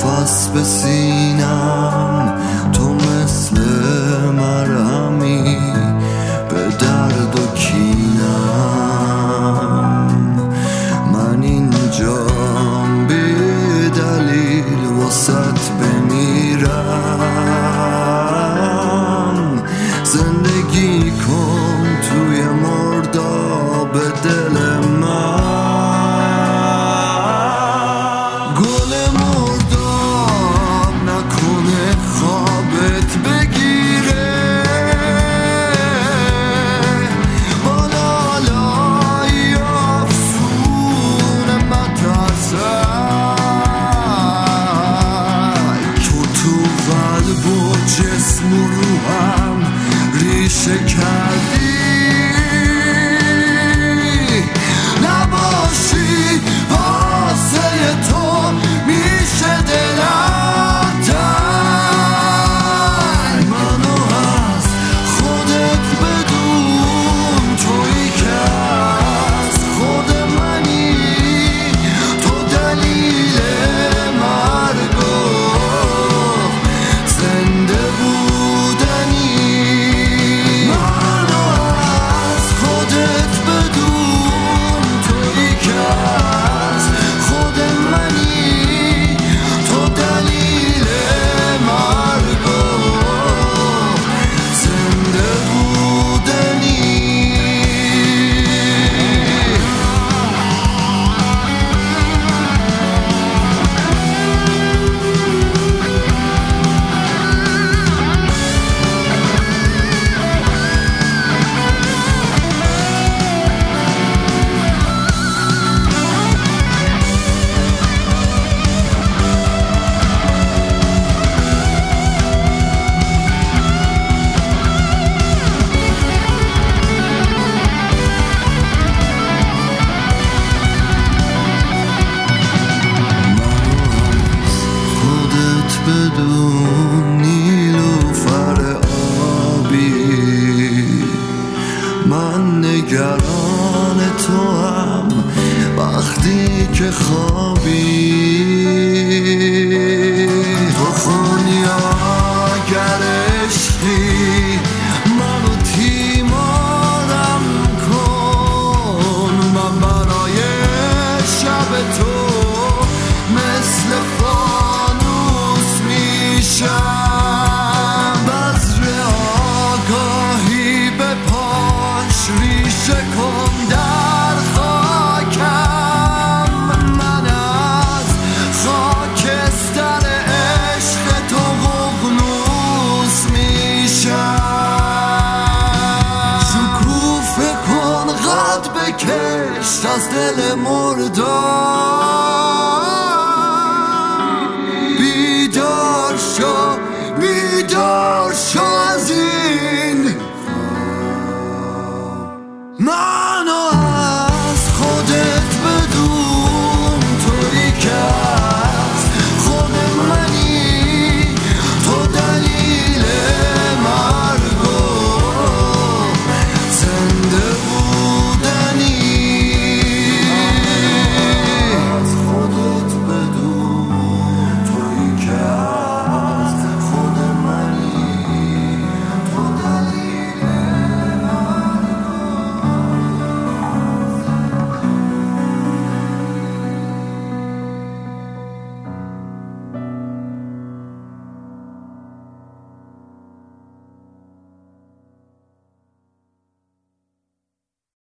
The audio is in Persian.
نفس به سینم، تو مثل مرهمی به درد و کینم. من اینجام بی دلیل واسط بمیرم. زندگی کن توی مرداب دل من. گل مرداب نکنه خوابت بگیره، با لالای افسون مترسک. تو قلب و جسم و روحم ریشه کردی. نباشی واسه تو میشه دلم تنگ. منو از خودت بدون، تویی که از خود منی. تو دلیل مرگ و زنده بودنی. منو از خودت بدون، تویی که از خود منی. تو دلیل مرگ و زنده بودنی. بدون نیلوفر آبی، من نگران تو هم وقتی که خوابی. تو خونیاگر عشقی، منو تیمارم کن. من برای شب تو مثل بذر آگاهی به پاش ریشه کن در خاکم. من از خاکستر عشق تو ققنوس میشم. شکوفه کن قد بکش از دل مردار.